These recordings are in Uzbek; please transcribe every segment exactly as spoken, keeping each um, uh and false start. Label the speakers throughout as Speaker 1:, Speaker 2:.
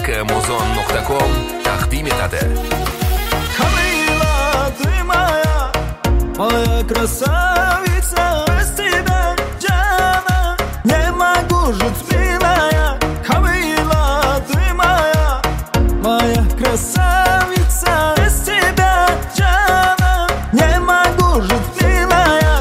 Speaker 1: Kamuzon nuqta com taqdim etadi.
Speaker 2: Kamila, ты моя, моя красавица, без тебя, Jana, не могу жить, милая. Камила, ты моя, моя красавица, без тебя, Jana, не могу жить, милая.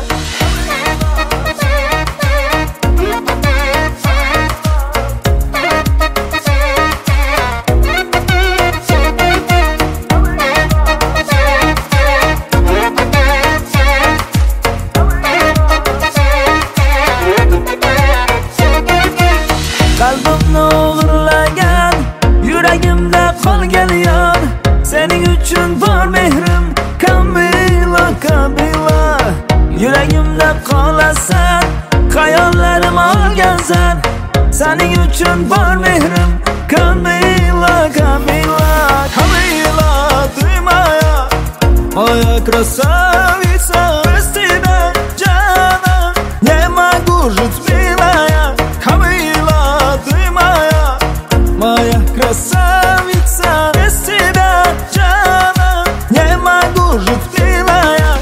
Speaker 2: Qalbimni o'g'irlagan, yuragimda qolgan yon, sening uchun bor mehrim, Kamila, Kamila. Yuragimda qolasan, xayollarim olgansan, sening uchun bor mehrim, Kamila, Kamila. Kamila, ты моя, моя красавица, без тебя, Jana, не могу жить, милая. Камила, ты моя, моя красавица, без тебя, Jana, не могу жить, милая.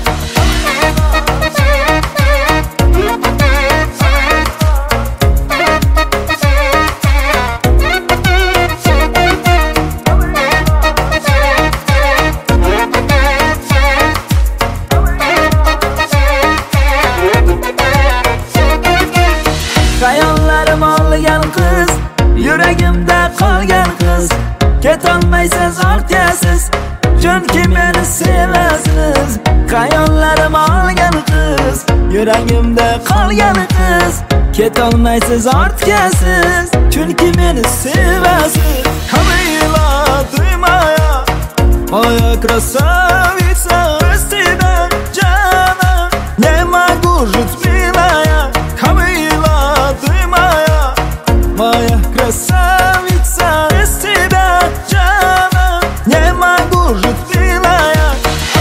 Speaker 2: Xayollarim olgan qiz, yuragimda qolgan qiz, ketolmaysiz ortgasiz, chunki meni sevasiz. Xayollarim olgan qiz, yuragimda qolgan qiz, ketolmaysiz ortgasiz, chunki meni sevasiz. Kamila, ты моя, моя красавица, без тебя, Jana, не могу жить, милая. Камила, ты моя, моя красавица, без тебя, Jana, не могу жить, милая.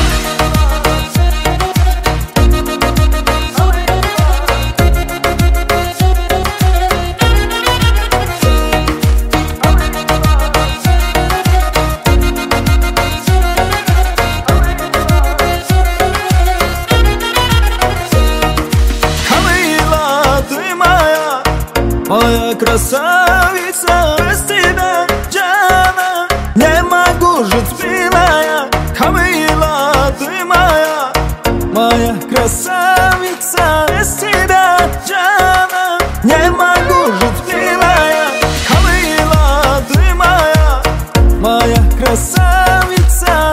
Speaker 2: Камила, ты моя, моя красавица, без тебя, Jana, не могу жить, милая. Камила, ты моя, моя красавица, без тебя, Jana, не могу жить, милая. Камила, ты моя, моя красавица.